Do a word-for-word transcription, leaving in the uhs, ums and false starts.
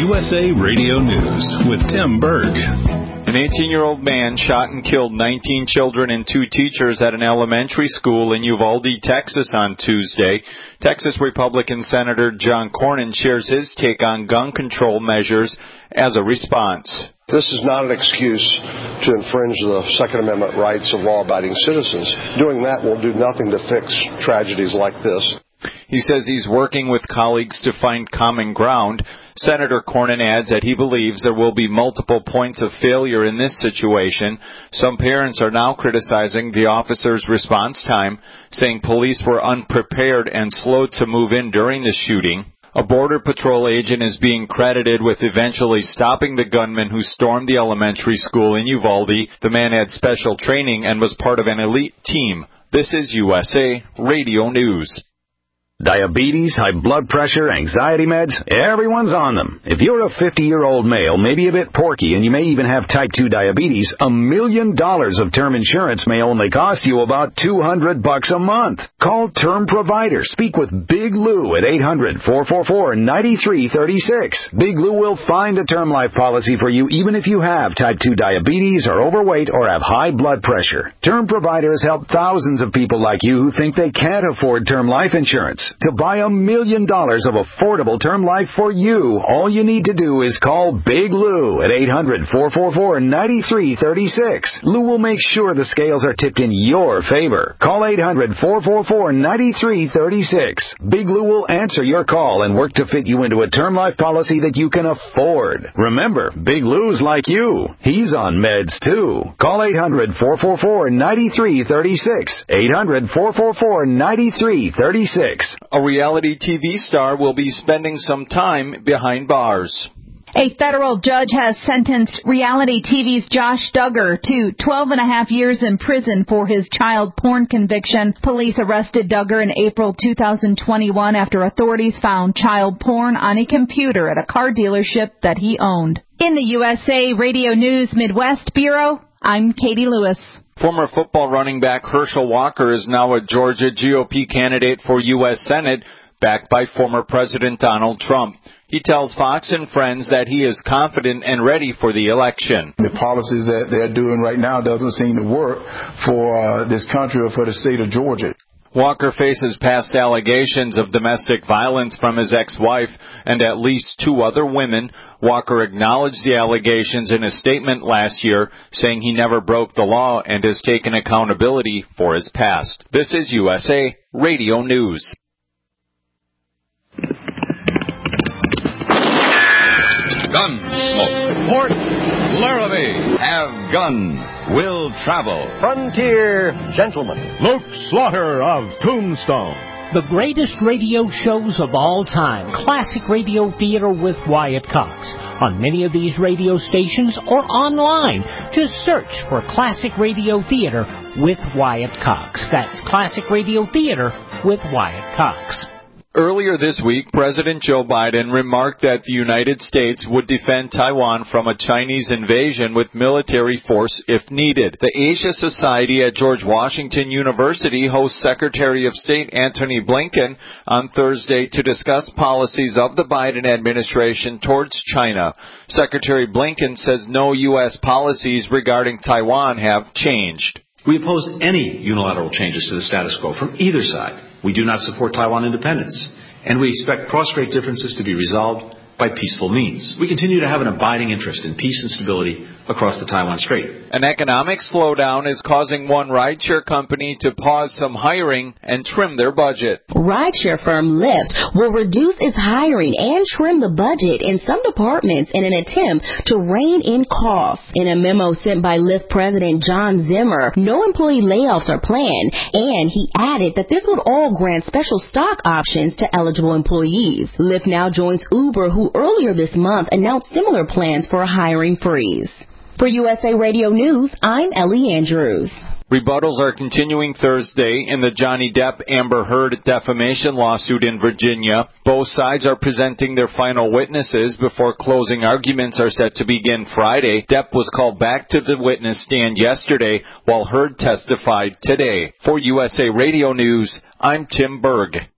U S A Radio News with Tim Berg. An eighteen-year-old man shot and killed nineteen children and two teachers at an elementary school in Uvalde, Texas on Tuesday. Texas Republican Senator John Cornyn shares his take on gun control measures as a response. This is not an excuse to infringe the Second Amendment rights of law-abiding citizens. Doing that will do nothing to fix tragedies like this. He says he's working with colleagues to find common ground. Senator Cornyn adds that he believes there will be multiple points of failure in this situation. Some parents are now criticizing the officers' response time, saying police were unprepared and slow to move in during the shooting. A Border Patrol agent is being credited with eventually stopping the gunman who stormed the elementary school in Uvalde. The man had special training and was part of an elite team. This is U S A Radio News. Diabetes, high blood pressure, anxiety meds, everyone's on them. If you're a fifty-year-old male, maybe a bit porky, and you may even have type two diabetes, a million dollars of term insurance may only cost you about two hundred bucks a month. Call Term Provider. Speak with Big Lou at eight hundred, four four four, nine three three six. Big Lou will find a term life policy for you even if you have type two diabetes, are overweight, or have high blood pressure. Term Provider has helped thousands of people like you who think they can't afford term life insurance. To buy a million dollars of affordable term life for you, all you need to do is call Big Lou at eight hundred, four four four, nine three three six. Lou will make sure the scales are tipped in your favor. Call eight hundred, four four four, nine three three six. Big Lou will answer your call and work to fit you into a term life policy that you can afford. Remember, Big Lou's like you. He's on meds too. Call eight hundred, four four four, nine three three six. eight hundred, four four four, nine three three six. A reality T V star will be spending some time behind bars. A federal judge has sentenced reality T V's Josh Duggar to twelve and a half years in prison for his child porn conviction. Police arrested Duggar in April two thousand twenty-one after authorities found child porn on a computer at a car dealership that he owned. In the U S A Radio News Midwest Bureau, I'm Katie Lewis. Former football running back Herschel Walker is now a Georgia G O P candidate for U S Senate, backed by former President Donald Trump. He tells Fox and Friends that he is confident and ready for the election. The policies that they're doing right now doesn't seem to work for uh, this country or for the state of Georgia. Walker faces past allegations of domestic violence from his ex-wife and at least two other women. Walker acknowledged the allegations in a statement last year, saying he never broke the law and has taken accountability for his past. This is U S A Radio News. Gunsmoke. Port Laramie. Have gun. Will travel. Frontier Gentleman. Luke Slaughter of Tombstone. The greatest radio shows of all time. Classic Radio Theater with Wyatt Cox. On many of these radio stations or online. Just search for Classic Radio Theater with Wyatt Cox. That's Classic Radio Theater with Wyatt Cox. Earlier this week, President Joe Biden remarked that the United States would defend Taiwan from a Chinese invasion with military force if needed. The Asia Society at George Washington University hosts Secretary of State Antony Blinken on Thursday to discuss policies of the Biden administration towards China. Secretary Blinken says no U S policies regarding Taiwan have changed. We oppose any unilateral changes to the status quo from either side. We do not support Taiwan independence, and we expect cross-strait differences to be resolved by peaceful means. We continue to have an abiding interest in peace and stability across the Taiwan Strait. An economic slowdown is causing one rideshare company to pause some hiring and trim their budget. Rideshare firm Lyft will reduce its hiring and trim the budget in some departments in an attempt to rein in costs. In a memo sent by Lyft President John Zimmer, no employee layoffs are planned, and he added that this would all grant special stock options to eligible employees. Lyft now joins Uber, who earlier this month announced similar plans for a hiring freeze. For U S A Radio News, I'm Ellie Andrews. Rebuttals are continuing Thursday in the Johnny Depp Amber Heard defamation lawsuit in Virginia. Both sides are presenting their final witnesses before closing arguments are set to begin Friday. Depp was called back to the witness stand yesterday, while Heard testified today. For U S A Radio News, I'm Tim Berg.